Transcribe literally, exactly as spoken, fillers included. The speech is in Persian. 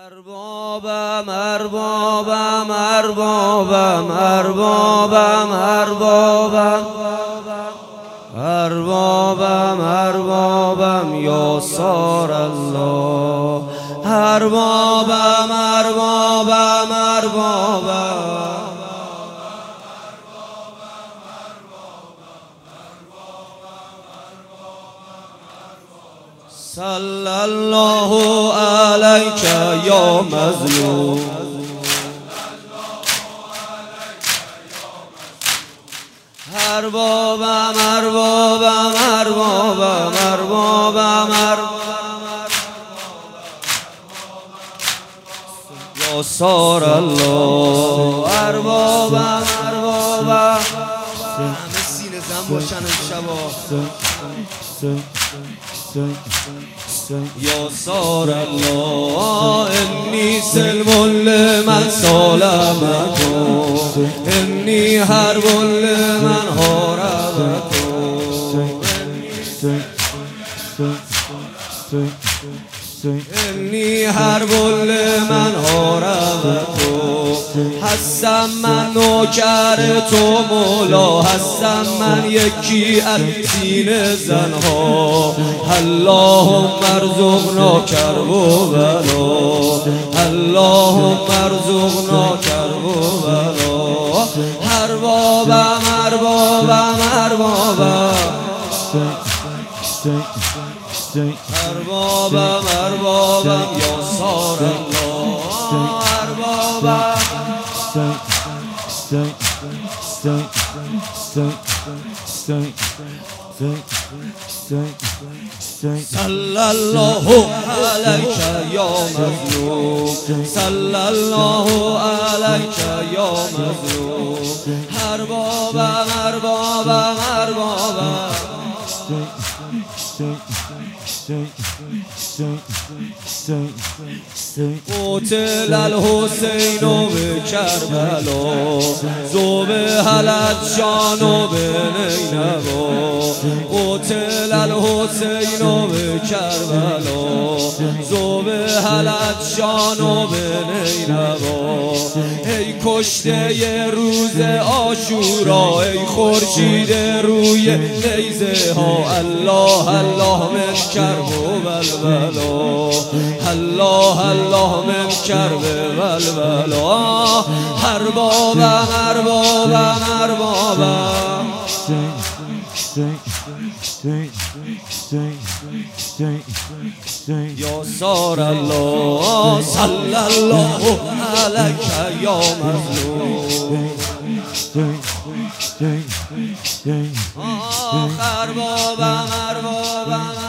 اربابم اربابم اربابم اربابم اربابم اربابم اربابم یا سار الله اربابم اربابم اربابم صلی الله علیک یا مظلوم اربابم اربابم اربابم اربابم یا سار الله اربابم اربابم همه سینه زن باشن امشبا یا سار الله انی سلم لمن سالمکم انی حرب لمن حاربکم انی حرب لمن حاربکم هستم من نوکر تو مولا هستم من یکی از سینه زنها اللهم ارزقنا کرب و بلا اللهم ارزقنا کرب و بلا اربابم اربابم اربابم اربابم اربابم یا سار الله اربابم صلی الله علیک یا مظلوم صلی الله علیک یا مظلوم اربابم اربابم اربابم قتل الحسین بکربلا ذبح العطشان بنینوا قتل الحسین بکربلا ذبح العطشان بنینوا ای کشته ی روز عاشورا ای خورشید روی نیزه ها الله الله من کرب و بلبلا الله الله من کرب و بلبلا اربابم اربابم اربابم یا سار الله صلی الله علیک یا مظلوم اربابم اربابم